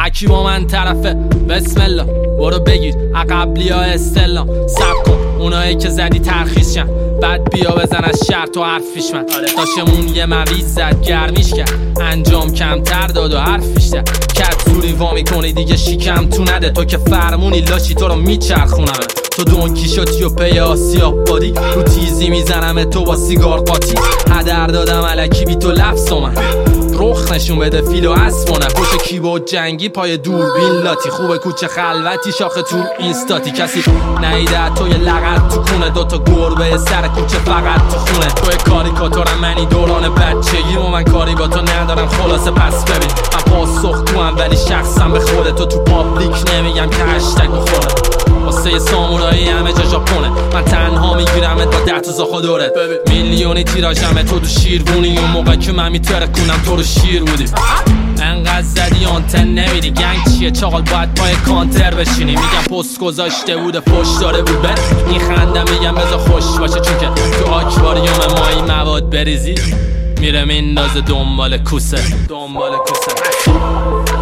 هکی با من طرفه بسم الله برو بگیر عقبلی ها استلا سب کن اونایی که زدی ترخیصشن بعد بیا بزن از شرط و حرفیش من داشمون یه مویز زد گرمیش کرد انجام کمتر داد و حرفیش داد کت زوری وا میکنی دیگه شیکم تو نده تو که فرمونی لاشی تو رو میچرخونم تو دونکی شدی و پی آسیاب بادی رو تیزی میزنم تو با سیگار قاطی هدر دادم علکی بی تو لفظ من رخ نشون بده فیل و اسبونه پشت کیبورد جنگی پای دوربین لاتی خوبه کوچه خلوتی شاخه تو اینستاتی کسی نیده تو یه لغت تو خونه دوتا گربه سر کوچه فقط تو خونه تو کاریکاتورم منی دوران بچگی و من کاری با تو ندارم خلاصه پس ببین من پاسخ تو هم ولی شخصم به خودت تو پابلیک نمیگم که هشتگ بخوره واسه سامورایی همه جا ژاپنه من تنها میگیرمت با 10 تا زاخا دورت میلیونی تیراژمه تو دو شیربونی اون موقع که من میتره کنم تو رو شیر بودی انقدر زدی آنتن نمیدی گنگ چیه چاقال باید پای کانتر بشینی میگم پست گذاشته بوده پشت داره بود بر میخندم میگم بذار خوش باشه چون که تو آکواریوم مایی مواد بریزی میره میندازه دنبال کوسه